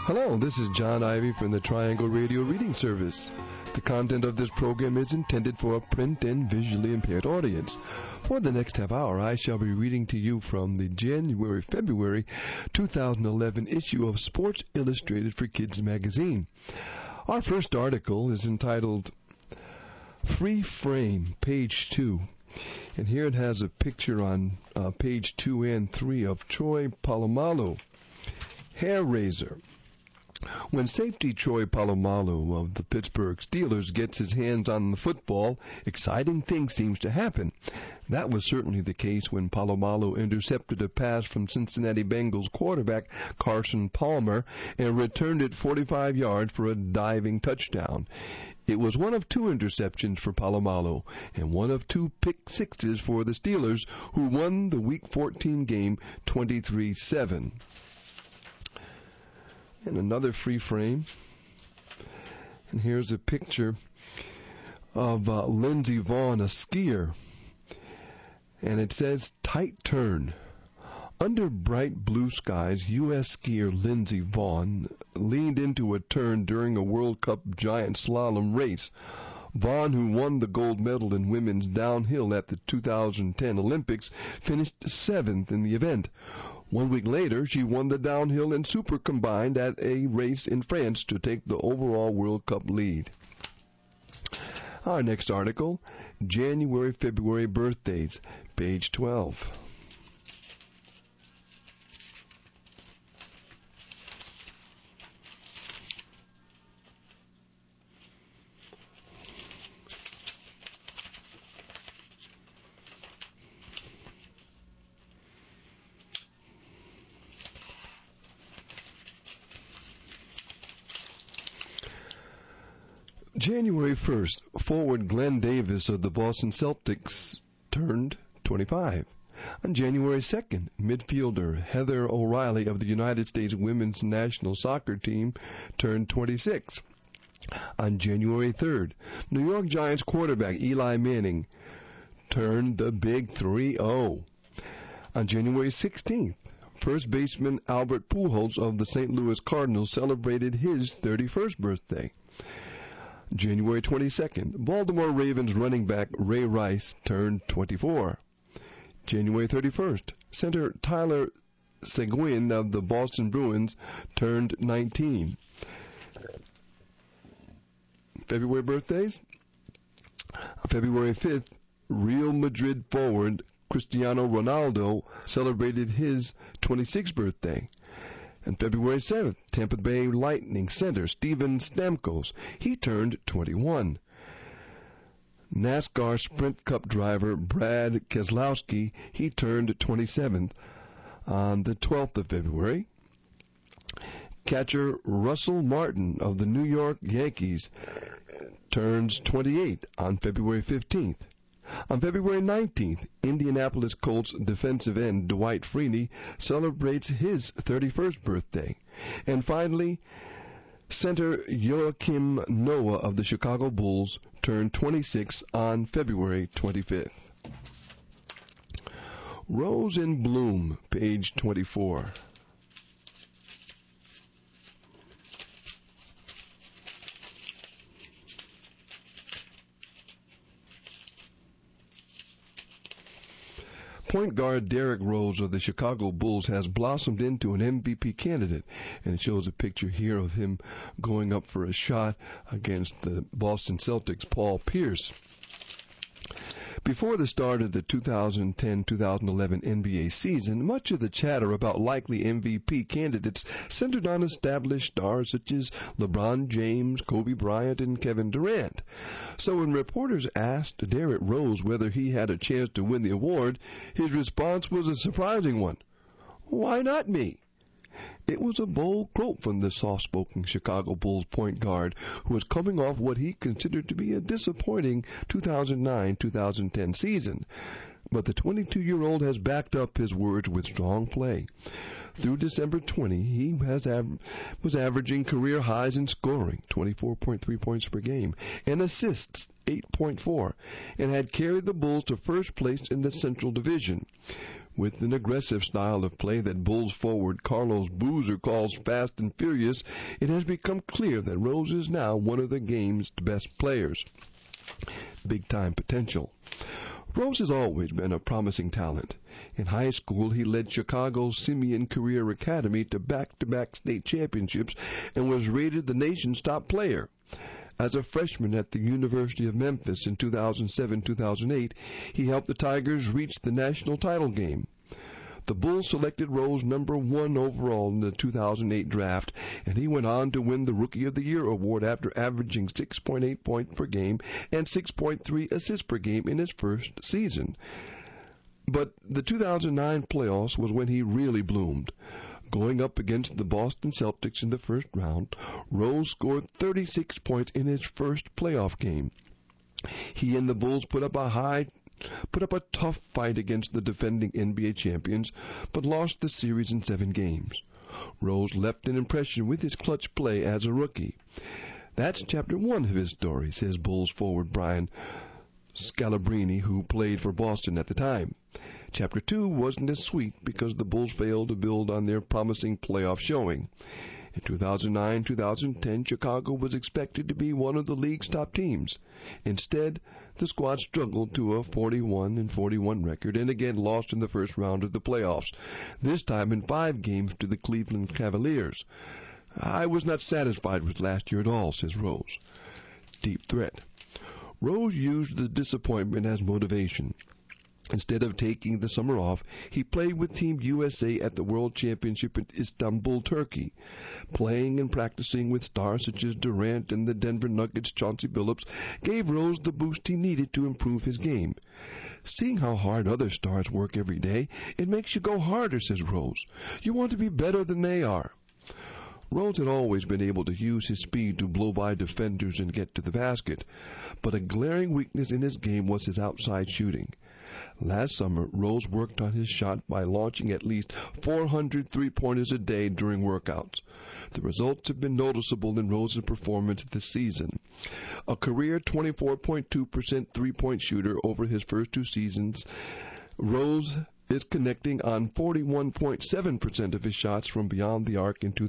Hello, this is John Ivy from the Triangle Radio Reading Service. The content of this program is intended for a print and visually impaired audience. For the next half hour, I shall be reading to you from the January-February 2011 issue of Sports Illustrated for Kids magazine. Our first article is entitled Free Frame, page 2. And here it has a picture on page 2 and 3 of Troy Polamalu, hair raiser. When safety Troy Polamalu of the Pittsburgh Steelers gets his hands on the football, exciting things seems to happen. That was certainly the case when Polamalu intercepted a pass from Cincinnati Bengals quarterback Carson Palmer and returned it 45 yards for a diving touchdown. It was one of 2 interceptions for Polamalu and one of 2 pick sixes for the Steelers, who won the Week 14 game 23-7. And another free frame. And here's a picture of Lindsey Vonn, a skier. And it says, tight turn. Under bright blue skies, U.S. skier Lindsey Vonn leaned into a turn during a World Cup giant slalom race. Vonn, who won the gold medal in women's downhill at the 2010 Olympics, finished 7th in the event. 1 week later, she won the downhill and super combined at a race in France to take the overall World Cup lead. Our next article, January-February birthdays, page 12. January 1st, forward Glenn Davis of the Boston Celtics turned 25. On January 2nd, midfielder Heather O'Reilly of the United States women's national soccer team turned 26. On January 3rd, New York Giants quarterback Eli Manning turned the big 3-0. On January 16th, first baseman Albert Pujols of the St. Louis Cardinals celebrated his 31st birthday. January 22nd, Baltimore Ravens running back Ray Rice turned 24. January 31st, center Tyler Seguin of the Boston Bruins turned 19. February birthdays? February 5th, Real Madrid forward Cristiano Ronaldo celebrated his 26th birthday. And February 7th, Tampa Bay Lightning center Steven Stamkos, he turned 21. NASCAR Sprint Cup driver Brad Keselowski, he turned 27th on the 12th of February. Catcher Russell Martin of the New York Yankees turns 28 on February 15th. On February 19th, Indianapolis Colts defensive end Dwight Freeney celebrates his 31st birthday. And finally, center Joakim Noah of the Chicago Bulls turned 26 on February 25th. Rose in Bloom, page 24. Point guard Derrick Rose of the Chicago Bulls has blossomed into an MVP candidate, and it shows a picture here of him going up for a shot against the Boston Celtics' Paul Pierce. Before the start of the 2010-2011 NBA season, much of the chatter about likely MVP candidates centered on established stars such as LeBron James, Kobe Bryant, and Kevin Durant. So when reporters asked Derrick Rose whether he had a chance to win the award, his response was a surprising one. "Why not me?" It was a bold quote from the soft-spoken Chicago Bulls point guard, who was coming off what he considered to be a disappointing 2009-2010 season. But the 22-year-old has backed up his words with strong play. Through December 20, he was averaging career highs in scoring, 24.3 points per game, and assists, 8.4 and had carried the Bulls to first place in the Central Division. With an aggressive style of play that Bulls forward Carlos Boozer calls fast and furious, it has become clear that Rose is now one of the game's best players. Big-time potential. Rose has always been a promising talent. In high school, he led Chicago's Simeon Career Academy to back-to-back state championships and was rated the nation's top player. As a freshman at the University of Memphis in 2007-2008, he helped the Tigers reach the national title game. The Bulls selected Rose number 1 overall in the 2008 draft, and he went on to win the Rookie of the Year award after averaging 6.8 points per game and 6.3 assists per game in his first season. But the 2009 playoffs was when he really bloomed. Going up against the Boston Celtics in the first round, Rose scored 36 points in his first playoff game. He and the Bulls put up a tough fight against the defending NBA champions, but lost the series in 7 games. Rose left an impression with his clutch play as a rookie. That's chapter 1 of his story, says Bulls forward Brian Scalabrine, who played for Boston at the time. Chapter 2 wasn't as sweet because the Bulls failed to build on their promising playoff showing. In 2009-2010, Chicago was expected to be one of the league's top teams. Instead, the squad struggled to a 41-41 record and again lost in the first round of the playoffs, this time in 5 games to the Cleveland Cavaliers. I was not satisfied with last year at all, says Rose. Deep threat. Rose used the disappointment as motivation. Instead of taking the summer off, he played with Team USA at the World Championship in Istanbul, Turkey. Playing and practicing with stars such as Durant and the Denver Nuggets' Chauncey Billups gave Rose the boost he needed to improve his game. Seeing how hard other stars work every day, it makes you go harder, says Rose. You want to be better than they are. Rose had always been able to use his speed to blow by defenders and get to the basket, but a glaring weakness in his game was his outside shooting. Last summer, Rose worked on his shot by launching at least 400 three-pointers a day during workouts. The results have been noticeable in Rose's performance this season. A career 24.2% three-point shooter over his first 2 seasons, Rose is connecting on 41.7% of his shots from beyond the arc in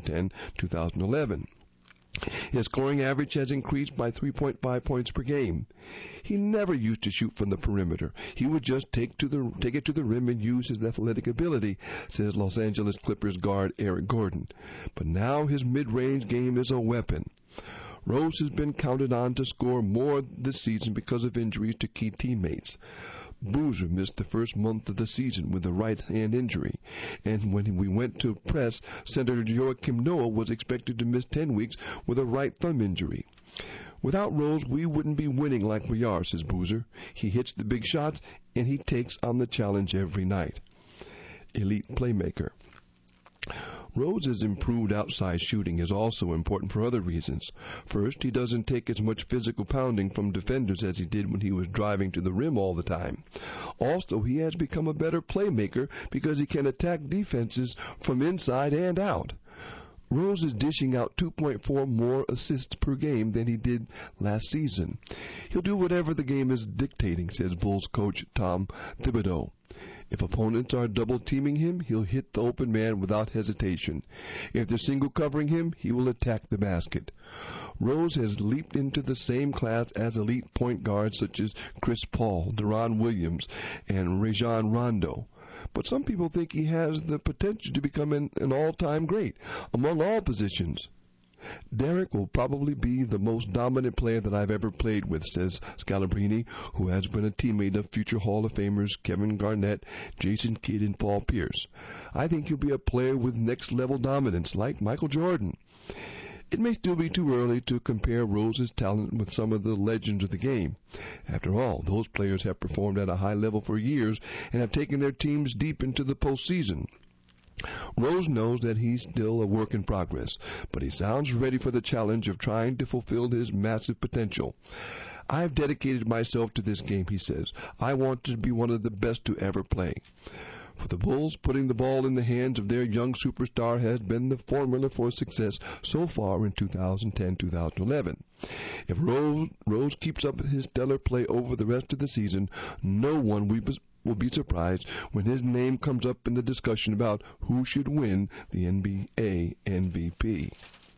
2010-2011. His scoring average has increased by 3.5 points per game. He never used to shoot from the perimeter. He would just take it to the rim and use his athletic ability, says Los Angeles Clippers guard Eric Gordon. But now his mid-range game is a weapon. Rose has been counted on to score more this season because of injuries to key teammates. Boozer missed the first month of the season with a right hand injury, and when we went to press, center Joakim Noah was expected to miss 10 weeks with a right thumb injury. Without Rose, we wouldn't be winning like we are, says Boozer. He hits the big shots, and he takes on the challenge every night. Elite playmaker. Rose's improved outside shooting is also important for other reasons. First, he doesn't take as much physical pounding from defenders as he did when he was driving to the rim all the time. Also, he has become a better playmaker because he can attack defenses from inside and out. Rose is dishing out 2.4 more assists per game than he did last season. He'll do whatever the game is dictating, says Bulls coach Tom Thibodeau. If opponents are double-teaming him, he'll hit the open man without hesitation. If they're single-covering him, he will attack the basket. Rose has leaped into the same class as elite point guards such as Chris Paul, Deron Williams, and Rajon Rondo. But some people think he has the potential to become an all-time great among all positions. Derek will probably be the most dominant player that I've ever played with, says Scalabrine, who has been a teammate of future Hall of Famers Kevin Garnett, Jason Kidd, and Paul Pierce. I think he'll be a player with next-level dominance like Michael Jordan. It may still be too early to compare Rose's talent with some of the legends of the game. After all, those players have performed at a high level for years and have taken their teams deep into the postseason. Rose knows that he's still a work in progress, but he sounds ready for the challenge of trying to fulfill his massive potential. I've dedicated myself to this game, he says. I want to be one of the best to ever play. For the Bulls, putting the ball in the hands of their young superstar has been the formula for success so far in 2010-2011. If Rose keeps up his stellar play over the rest of the season, no one will be surprised when his name comes up in the discussion about who should win the NBA MVP.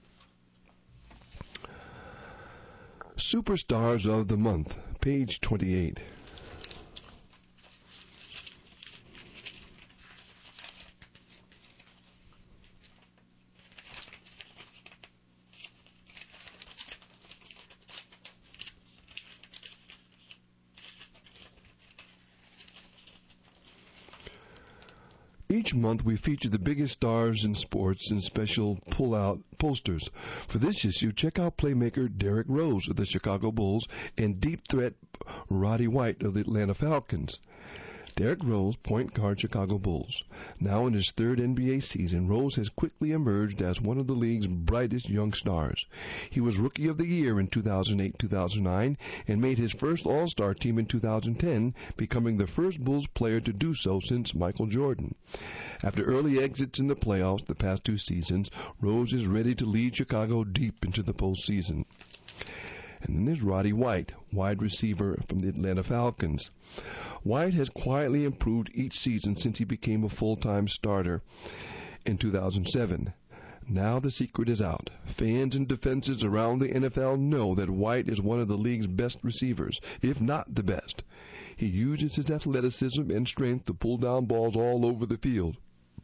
Superstars of the Month, page 28. Each month we feature the biggest stars in sports in special pull-out posters. For this issue, check out playmaker Derrick Rose of the Chicago Bulls and deep threat Roddy White of the Atlanta Falcons. Derrick Rose, point guard, Chicago Bulls. Now in his third NBA season, Rose has quickly emerged as one of the league's brightest young stars. He was Rookie of the Year in 2008-2009 and made his first All-Star team in 2010, becoming the first Bulls player to do so since Michael Jordan. After early exits in the playoffs the past two seasons, Rose is ready to lead Chicago deep into the postseason. And then there's Roddy White, wide receiver from the Atlanta Falcons. White has quietly improved each season since he became a full-time starter in 2007. Now the secret is out. Fans and defenses around the NFL know that White is one of the league's best receivers, if not the best. He uses his athleticism and strength to pull down balls all over the field.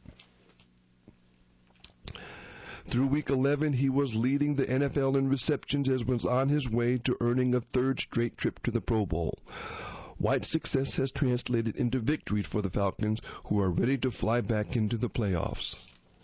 Through Week 11, he was leading the NFL in receptions as was on his way to earning a third straight trip to the Pro Bowl. White's success has translated into victories for the Falcons, who are ready to fly back into the playoffs.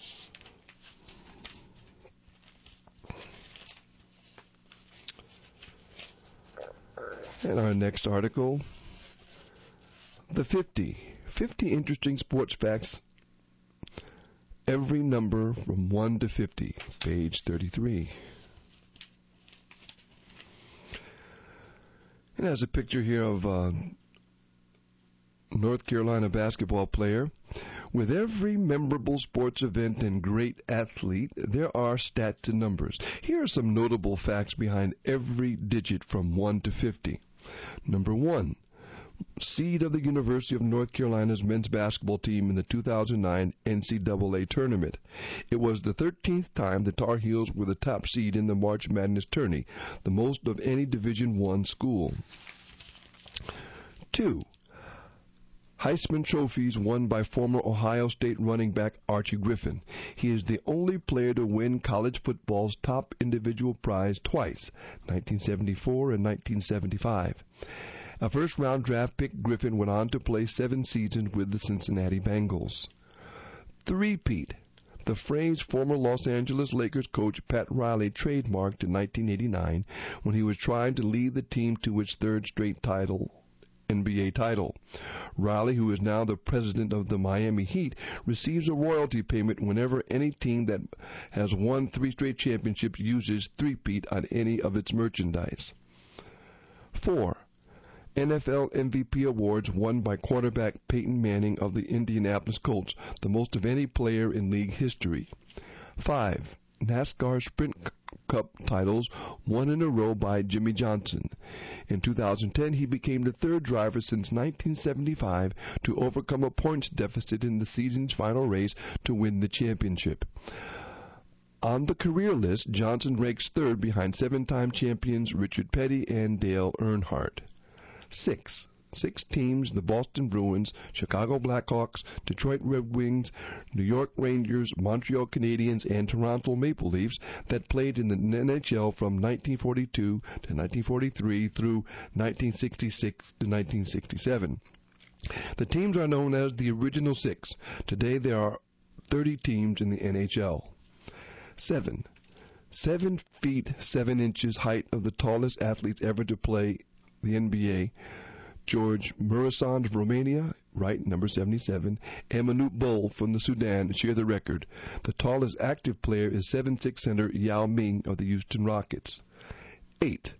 And our next article, the 50 interesting sports facts, every number from 1 to 50, page 33. It has a picture here of a North Carolina basketball player. With every memorable sports event and great athlete, there are stats and numbers. Here are some notable facts behind every digit from 1 to 50. Number 1, seed of the University of North Carolina's men's basketball team in the 2009 NCAA tournament. It was the 13th time the Tar Heels were the top seed in the March Madness tourney, the most of any Division I school. 2, Heisman trophies won by former Ohio State running back Archie Griffin. He is the only player to win college football's top individual prize twice, 1974 and 1975. A first-round draft pick, Griffin went on to play 7 seasons with the Cincinnati Bengals. Three-peat. The phrase former Los Angeles Lakers coach Pat Riley trademarked in 1989 when he was trying to lead the team to its third straight NBA title. Riley, who is now the president of the Miami Heat, receives a royalty payment whenever any team that has won 3 straight championships uses three-peat on any of its merchandise. 4. NFL MVP awards won by quarterback Peyton Manning of the Indianapolis Colts, the most of any player in league history. 5. NASCAR Sprint Cup titles won in a row by Jimmy Johnson. In 2010, he became the third driver since 1975 to overcome a points deficit in the season's final race to win the championship. On the career list, Johnson ranks third behind 7-time champions Richard Petty and Dale Earnhardt. 6 teams, the Boston Bruins, Chicago Blackhawks, Detroit Red Wings, New York Rangers, Montreal Canadiens, and Toronto Maple Leafs that played in the NHL from 1942 to 1943 through 1966 to 1967. The teams are known as the Original Six. Today there are 30 teams in the NHL. 7 feet 7 inches height of the tallest athletes ever to play the NBA, George Murassan of Romania, right, number 77, and Manute Bol from the Sudan share the record. The tallest active player is 7'6" center Yao Ming of the Houston Rockets. 8.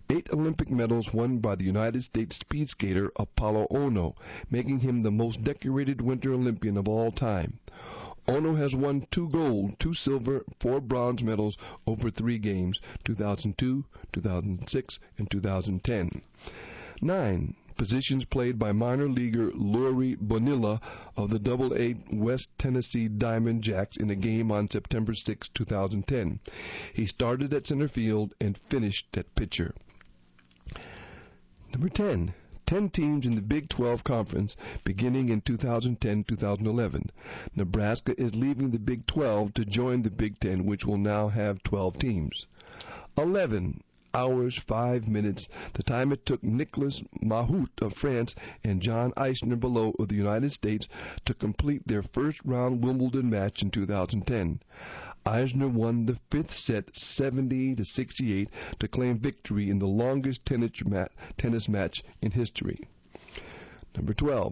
8 Olympic medals won by the United States speed skater Apolo Ohno, making him the most decorated Winter Olympian of all time. Ohno has won 2 gold, 2 silver, 4 bronze medals over 3 games, 2002, 2006, and 2010. 9. Positions played by minor leaguer Leury Bonilla of the Double-A West Tennessee Diamond Jacks in a game on September 6, 2010. He started at center field and finished at pitcher. Number 10. 10 teams in the Big 12 Conference beginning in 2010-2011. Nebraska is leaving the Big 12 to join the Big 10, which will now have 12 teams. 11 hours, 5 minutes, the time it took Nicolas Mahut of France and John Isner-Belot of the United States to complete their first-round Wimbledon match in 2010. Eisner won the 5th set 70-68 to claim victory in the longest tennis match in history. Number 12.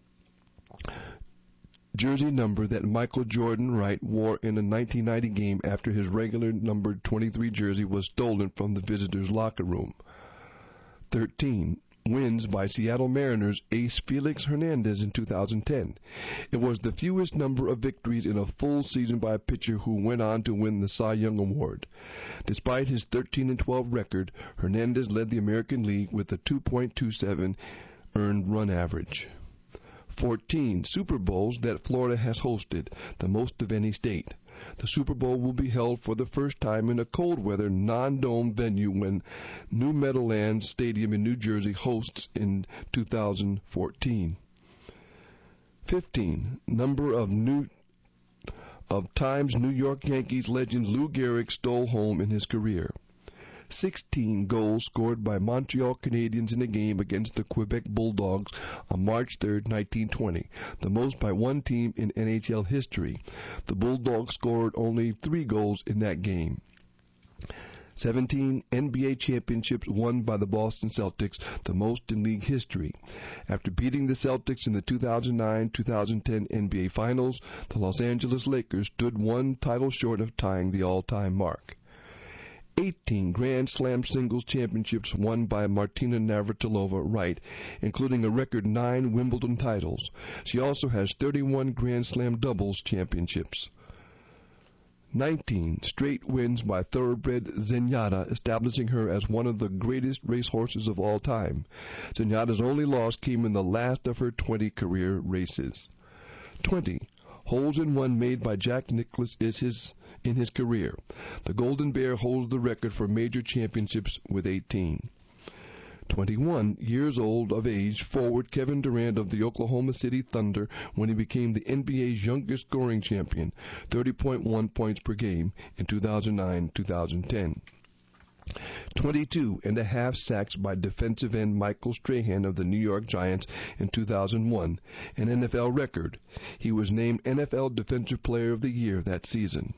Jersey number that Michael Jordan Wright wore in a 1990 game after his regular numbered 23 jersey was stolen from the visitors' locker room. 13. Wins by Seattle Mariners ace Felix Hernandez in 2010. It was the fewest number of victories in a full season by a pitcher who went on to win the Cy Young Award. Despite his 13-12 record, Hernandez led the American League with a 2.27 earned run average. 14 Super Bowls that Florida has hosted, the most of any state. The Super Bowl will be held for the first time in a cold-weather, non-dome venue when New Meadowlands Stadium in New Jersey hosts in 2014. 15. Number of times New York Yankees legend Lou Gehrig stole home in his career. 16 goals scored by Montreal Canadiens in a game against the Quebec Bulldogs on March 3, 1920, the most by one team in NHL history. The Bulldogs scored only 3 goals in that game. 17 NBA championships won by the Boston Celtics, the most in league history. After beating the Celtics in the 2009-2010 NBA Finals, the Los Angeles Lakers stood one title short of tying the all-time mark. 18 Grand Slam singles championships won by Martina Navratilova Wright, including a record 9 Wimbledon titles. She also has 31 Grand Slam doubles championships. 19 straight wins by thoroughbred Zenyatta, establishing her as one of the greatest racehorses of all time. Zenyatta's only loss came in the last of her 20 career races. 20 holes in one made by Jack Nicklaus in his career. The Golden Bear holds the record for major championships with 18. 21 years old of age, forward Kevin Durant of the Oklahoma City Thunder when he became the NBA's youngest scoring champion, 30.1 points per game in 2009-2010. 22.5 sacks by defensive end Michael Strahan of the New York Giants in 2001, an NFL record. He was named NFL Defensive Player of the Year that season.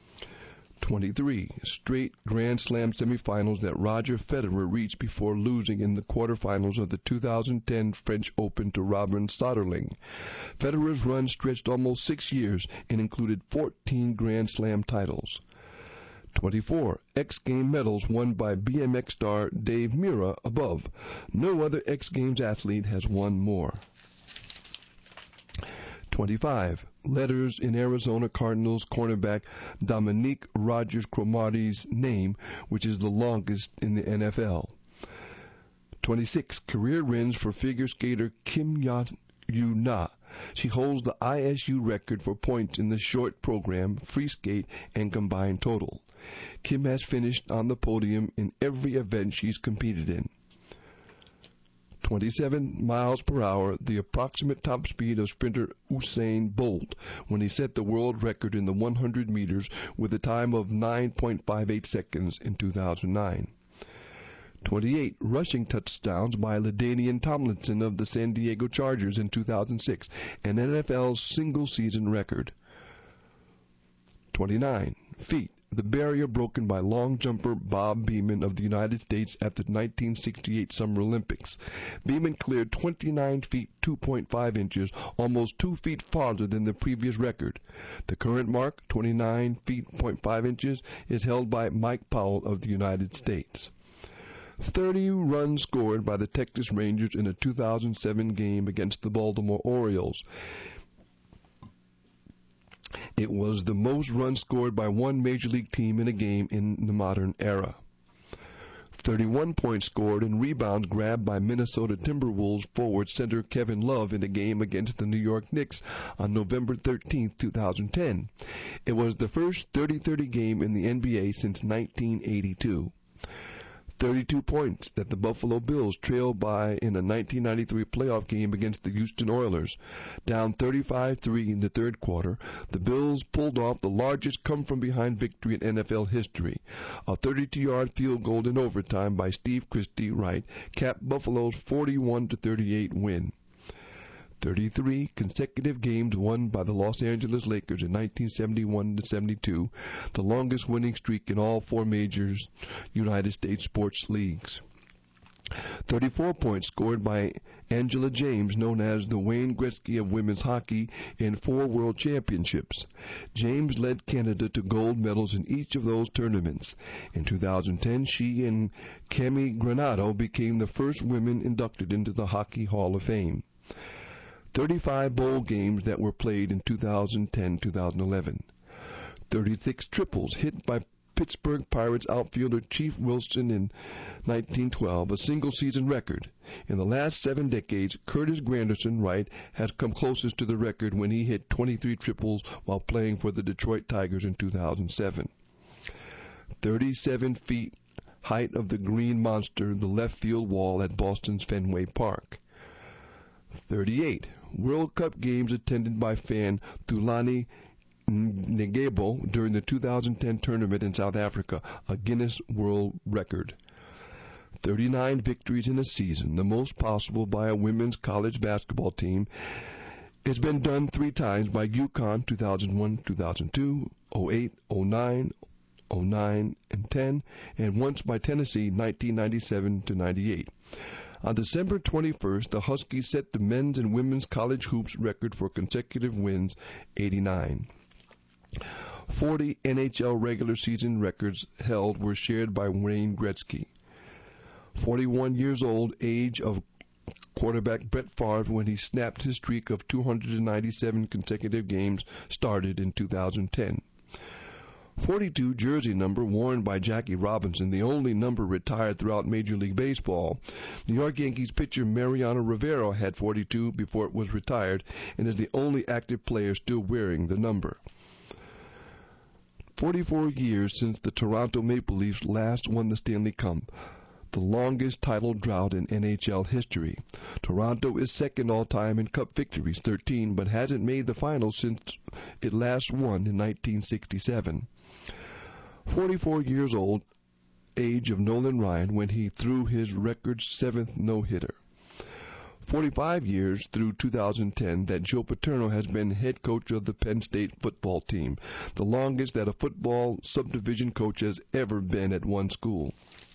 23 straight Grand Slam semifinals that Roger Federer reached before losing in the quarterfinals of the 2010 French Open to Robin Soderling. Federer's run stretched almost 6 years and included 14 Grand Slam titles. 24 X Games medals won by BMX star Dave Mirra above. No other X Games athlete has won more. 25 letters in Arizona Cardinals cornerback Dominique Rodgers-Cromartie's name, which is the longest in the NFL. 26 career wins for figure skater Kim Yu Na. She holds the ISU record for points in the short program, free skate, and combined total. Kim has finished on the podium in every event she's competed in. 27 miles per hour, the approximate top speed of sprinter Usain Bolt when he set the world record in the 100 meters with a time of 9.58 seconds in 2009. 28 rushing touchdowns by LaDainian Tomlinson of the San Diego Chargers in 2006, an NFL's single-season record. 29 feet. The barrier broken by long jumper Bob Beamon of the United States at the 1968 Summer Olympics. Beamon cleared 29 feet 2.5 inches, almost 2 feet farther than the previous record. The current mark, 29 feet 0.5 inches, is held by Mike Powell of the United States. 30 runs scored by the Texas Rangers in a 2007 game against the Baltimore Orioles. It was the most runs scored by one major league team in a game in the modern era. 31 points scored and rebounds grabbed by Minnesota Timberwolves forward center Kevin Love in a game against the New York Knicks on November 13, 2010. It was the first 30-30 game in the NBA since 1982. 32 points that the Buffalo Bills trailed by in a 1993 playoff game against the Houston Oilers. Down 35-3 in the third quarter, the Bills pulled off the largest come-from-behind victory in NFL history. A 32-yard field goal in overtime by Steve Christie Wright capped Buffalo's 41-38 win. 33 consecutive games won by the Los Angeles Lakers in 1971-72, the longest winning streak in all four major United States sports leagues. 34 points scored by Angela James, known as the Wayne Gretzky of women's hockey, in 4 world championships. James led Canada to gold medals in each of those tournaments. In 2010, she and Cammy Granato became the first women inducted into the Hockey Hall of Fame. 35 bowl games that were played in 2010-2011. 36 triples hit by Pittsburgh Pirates outfielder Chief Wilson in 1912, a single-season record. In the last 7 decades, Curtis Granderson Wright has come closest to the record when he hit 23 triples while playing for the Detroit Tigers in 2007. 37 feet height of the Green Monster, the left field wall at Boston's Fenway Park. 38 World Cup games attended by fan Thulani Ngebo during the 2010 tournament in South Africa, a Guinness World Record. 39 victories in a season, the most possible by a women's college basketball team. It's been done 3 times by UConn 2001, 2002, 08, 09, 09, and 10, and once by Tennessee 1997-98. On December 21st, the Huskies set the men's and women's college hoops record for consecutive wins, 89. 40 NHL regular season records held were shared by Wayne Gretzky. 41 years old, age of quarterback Brett Favre when he snapped his streak of 297 consecutive games started in 2010. 42 jersey number worn by Jackie Robinson, the only number retired throughout Major League Baseball. New York Yankees pitcher Mariano Rivera had 42 before it was retired and is the only active player still wearing the number. 44 years since the Toronto Maple Leafs last won the Stanley Cup, the longest title drought in NHL history. Toronto is second all-time in Cup victories, 13, but hasn't made the finals since it last won in 1967. 44 years old, age of Nolan Ryan when he threw his record 7th no-hitter. 45 years through 2010 that Joe Paterno has been head coach of the Penn State football team, the longest that a football subdivision coach has ever been at one school.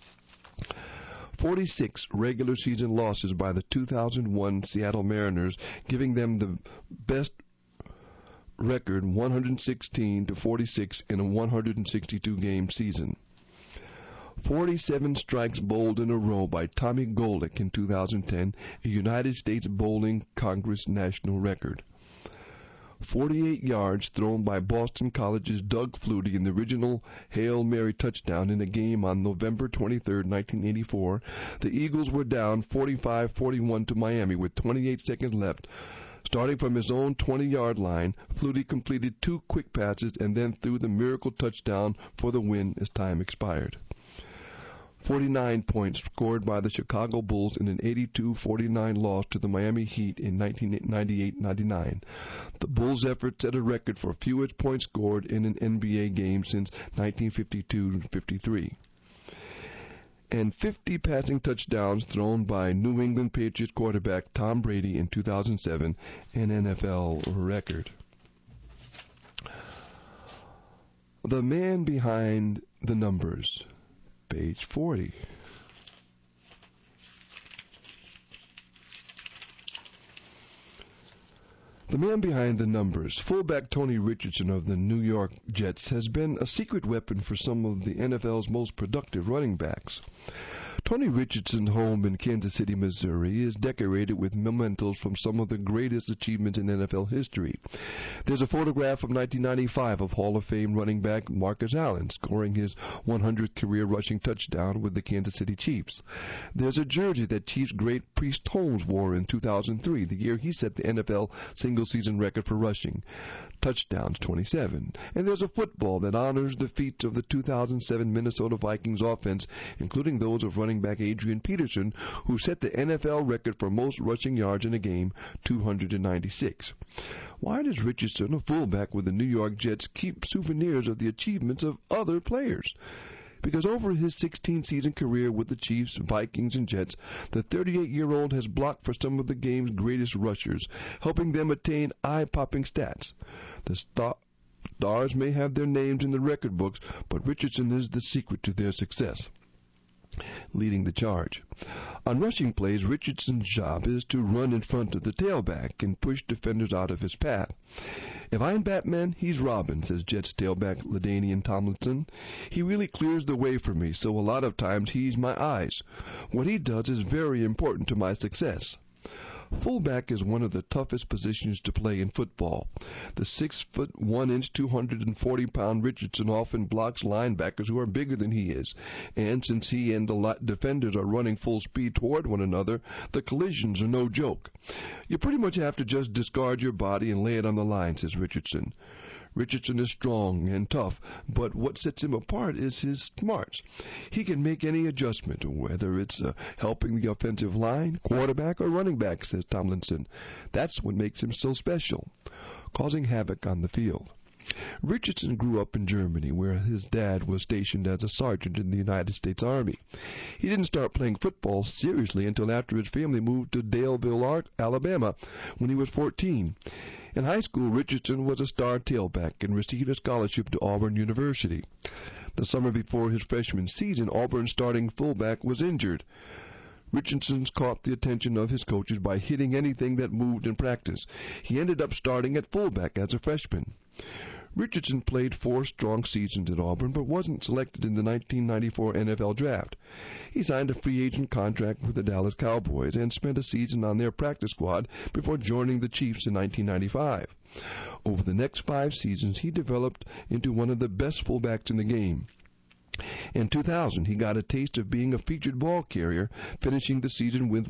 46 regular season losses by the 2001 Seattle Mariners, giving them the best record 116-46 in a 162-game season. 47 strikes bowled in a row by Tommy Golick in 2010, a United States Bowling Congress national record. 48 yards thrown by Boston College's Doug Flutie in the original Hail Mary touchdown in a game on November 23, 1984. The Eagles were down 45-41 to Miami with 28 seconds left. Starting from his own 20-yard line, Flutie completed 2 quick passes and then threw the miracle touchdown for the win as time expired. 49 points scored by the Chicago Bulls in an 82-49 loss to the Miami Heat in 1998-99. The Bulls' effort set a record for fewest points scored in an NBA game since 1952-53. And 50 passing touchdowns thrown by New England Patriots quarterback Tom Brady in 2007, an NFL record. The man behind the numbers. Page 40. The man behind the numbers, fullback Tony Richardson of the New York Jets, has been a secret weapon for some of the NFL's most productive running backs. Tony Richardson's home in Kansas City, Missouri is decorated with mementos from some of the greatest achievements in NFL history. There's a photograph from 1995 of Hall of Fame running back Marcus Allen scoring his 100th career rushing touchdown with the Kansas City Chiefs. There's a jersey that Chiefs great Priest Holmes wore in 2003, the year he set the NFL single-season record for rushing touchdowns, 27. And there's a football that honors the feats of the 2007 Minnesota Vikings offense, including those of running back Adrian Peterson, who set the NFL record for most rushing yards in a game, 296. Why does Richardson, a fullback with the New York Jets, keep souvenirs of the achievements of other players? Because over his 16-season career with the Chiefs, Vikings, and Jets, the 38-year-old has blocked for some of the game's greatest rushers, helping them attain eye-popping stats. The stars may have their names in the record books, but Richardson is the secret to their success. Leading the charge. On rushing plays, Richardson's job is to run in front of the tailback and push defenders out of his path. If I'm Batman, he's Robin, says Jets tailback LaDainian Tomlinson. He really clears the way for me, so a lot of times he's my eyes. What he does is very important to my success. Fullback is one of the toughest positions to play in football. The 6'1", 240-pound Richardson often blocks linebackers who are bigger than he is. And since he and the defenders are running full speed toward one another, the collisions are no joke. You pretty much have to just discard your body and lay it on the line, says Richardson. Richardson is strong and tough, but what sets him apart is his smarts. He can make any adjustment, whether it's helping the offensive line, quarterback, or running back, says Tomlinson. That's what makes him so special, causing havoc on the field. Richardson grew up in Germany, where his dad was stationed as a sergeant in the United States Army. He didn't start playing football seriously until after his family moved to Daleville, Alabama, when he was 14. In high school, Richardson was a star tailback and received a scholarship to Auburn University. The summer before his freshman season, Auburn's starting fullback was injured. Richardson caught the attention of his coaches by hitting anything that moved in practice. He ended up starting at fullback as a freshman. Richardson played 4 strong seasons at Auburn, but wasn't selected in the 1994 NFL Draft. He signed a free agent contract with the Dallas Cowboys and spent a season on their practice squad before joining the Chiefs in 1995. Over the next 5 seasons, he developed into one of the best fullbacks in the game. In 2000, he got a taste of being a featured ball carrier, finishing the season with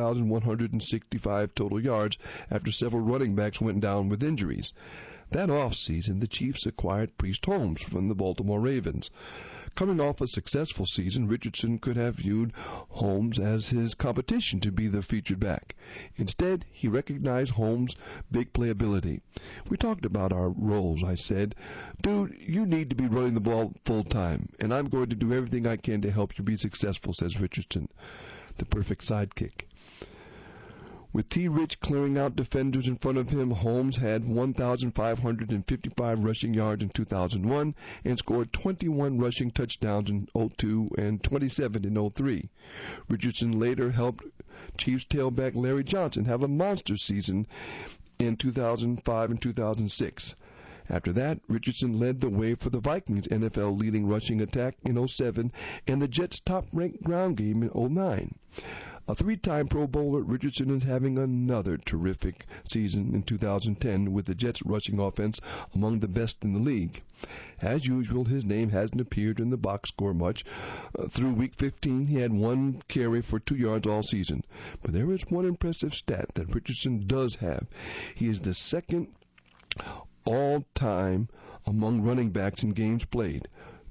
1,165 total yards after several running backs went down with injuries. That offseason, the Chiefs acquired Priest Holmes from the Baltimore Ravens. Coming off a successful season, Richardson could have viewed Holmes as his competition to be the featured back. Instead, he recognized Holmes' big playability. We talked about our roles. I said, "Dude, you need to be running the ball full time, and I'm going to do everything I can to help you be successful," says Richardson, the perfect sidekick. With T. Rich clearing out defenders in front of him, Holmes had 1,555 rushing yards in 2001 and scored 21 rushing touchdowns in 2002 and 27 in 2003. Richardson later helped Chiefs tailback Larry Johnson have a monster season in 2005 and 2006. After that, Richardson led the way for the Vikings' NFL leading rushing attack in 2007 and the Jets' top-ranked ground game in 2009. A 3-time Pro Bowler, Richardson is having another terrific season in 2010 with the Jets' rushing offense among the best in the league. As usual, his name hasn't appeared in the box score much. Through Week 15, he had 1 carry for 2 yards all season. But there is one impressive stat that Richardson does have. He is the second all-time among running backs in games played,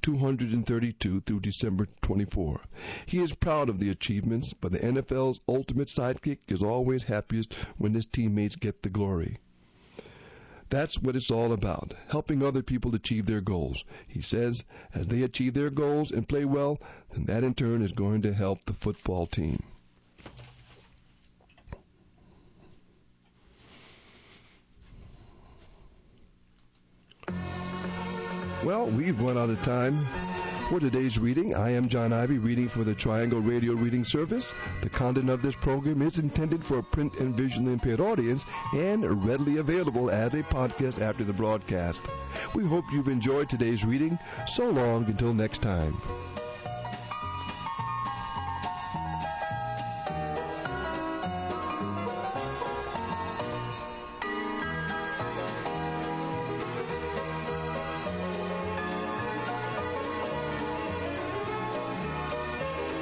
232 through December 24. He is proud of the achievements, but the NFL's ultimate sidekick is always happiest when his teammates get the glory. That's what it's all about, helping other people achieve their goals. He says, as they achieve their goals and play well, then that in turn is going to help the football team. Well, we've run out of time for today's reading. I am John Ivy, reading for the Triangle Radio Reading Service. The content of this program is intended for a print and visually impaired audience and readily available as a podcast after the broadcast. We hope you've enjoyed today's reading. So long until next time.